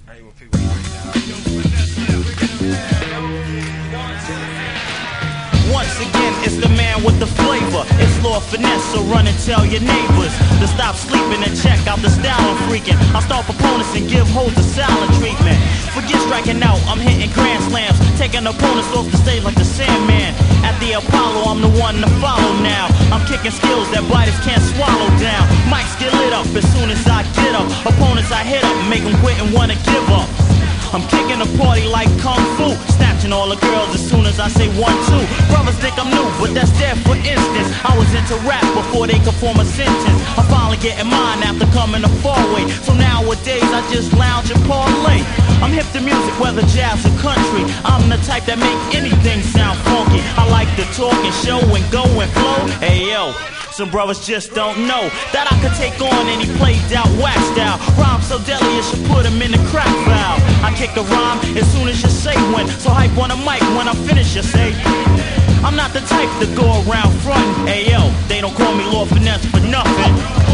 Hey, well, people, once again, it's the man with the flavor. It's Lord Finesse, so run and tell your neighbors to stop sleeping and check out the style I'm freaking. I start proponents and give hoes the silent treatment. Forget striking out, I'm hitting grand slams, taking opponents off the stage like the Sandman. At the Apollo, I'm the one to follow now. I'm kicking skills that biters can't swallow down. Mics get lit up as soon as I get up. Opponents I hit up, make them quit and wanna give up. I'm kicking the party like Kung Fu, snatching all the girls as soon as I say 1, 2. Brothers think I'm new, but that's there for instance. I was into rap before they could form a sentence. I'm finally getting mine after coming a far way. So nowadays I just lounge and parlay. I'm hip to music, whether jazz or country. I'm the type that make anything sound funky. I like to talk and show and go and flow. Hey yo, some brothers just don't know that I could take on any played out whack style. Rhyme so deadly it should put them in the crack valve. I kick the rhyme as soon as you say when. So hype on the mic when I finish you say I'm not the type to go around frontin'. Hey yo, they don't call me Lord Finesse for nothing.